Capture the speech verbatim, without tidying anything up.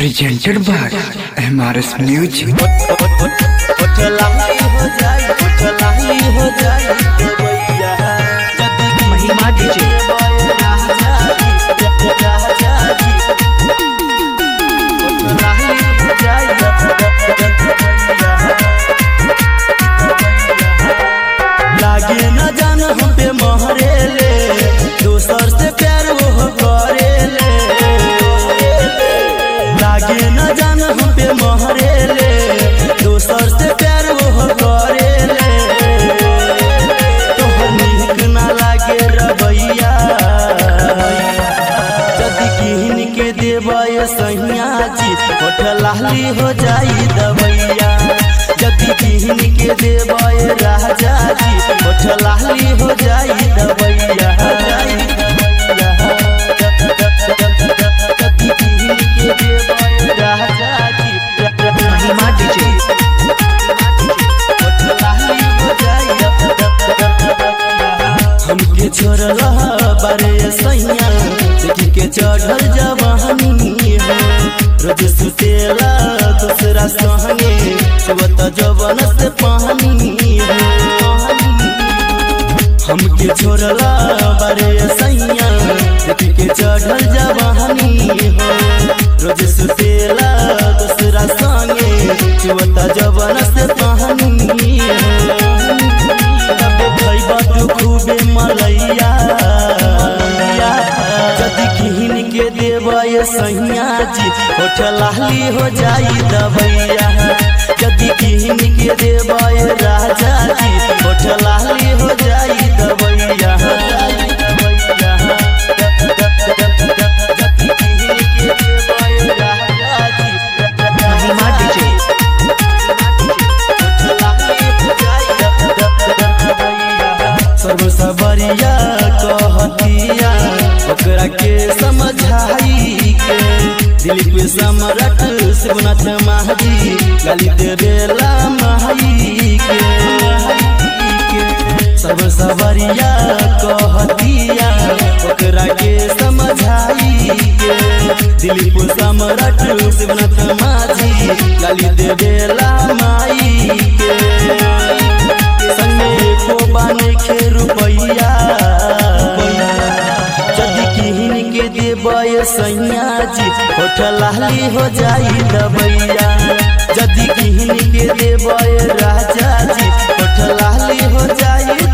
presented by M R S Music। Mahima DJ लागे न जान हम पे महरे ले दोसर से प्यार वो करे ले लागे न जान हम पे महरे ले दोसर से प्यार वो करे ले तोहर नीक ना लागे रवैया जदी किहन के देवय सैया जी होठ लाली हो जाई दवैया जदी किहन के देवय राजा जी होठ लाली हो जाई दवैया जदी किहन के देवय राजा जी महिमा डीजे होठ लाली हो जाई हमके छोड़ला बारे सैया देखी के चढ़ल जवानी है रोज सुतेला दूसरा संगे सुबत जवन से पानी है हमके छोड़ला बारे सैया देखी के चढ़ल जवानी है रोज सुतेला दूसरा संगे सुबत जवन से पानी है तबे खैबा तू खूबे मलैया जदी किहन के देवय सैया जी होठ लाली हो जाई दवैया जदी किहन के देवय राजा जी होठ लाली हो जाई दवैया जदी किहन के देवय राजा जी महिमा डीजे सर्व सबरिया कहतिया ओकरा के समझाई के दिलीप सम्राट शिवनाथ महाजी ललित रेला माई के सर्व सबरिया कहतिया ओकरा के समझाई के दिलीप सम्राट शिवनाथ माझी ललित रेला माई के संगे को बाने के रुपैया जदी किहन के देवय सैया जी होठ लाली हो जाई दवैया जदी किहन के देवय राजा जी होठ लाली हो जाई